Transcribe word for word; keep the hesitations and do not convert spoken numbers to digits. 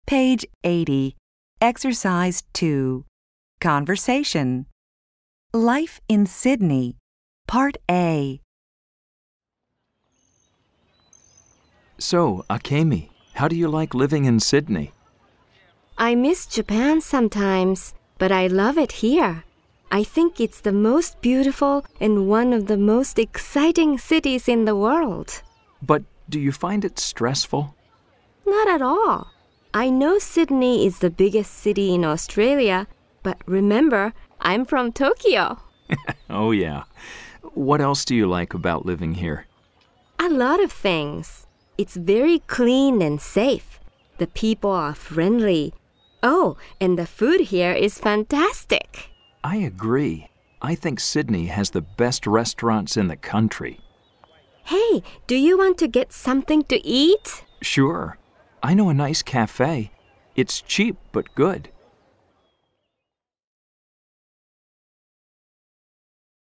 Page eighty, Exercise two, Conversation. Life in Sydney, Part A. So, Akemi, how do you like living in Sydney? I miss Japan sometimes, but I love it here. I think it's the most beautiful and one of the most exciting cities in the world. But do you find it stressful? Not at all. I know Sydney is the biggest city in Australia, but remember, I'm from Tokyo. Oh, yeah. What else do you like about living here? A lot of things. It's very clean and safe. The people are friendly. Oh, and the food here is fantastic. I agree. I think Sydney has the best restaurants in the country. Hey, do you want to get something to eat? Sure. I know a nice cafe. It's cheap but good.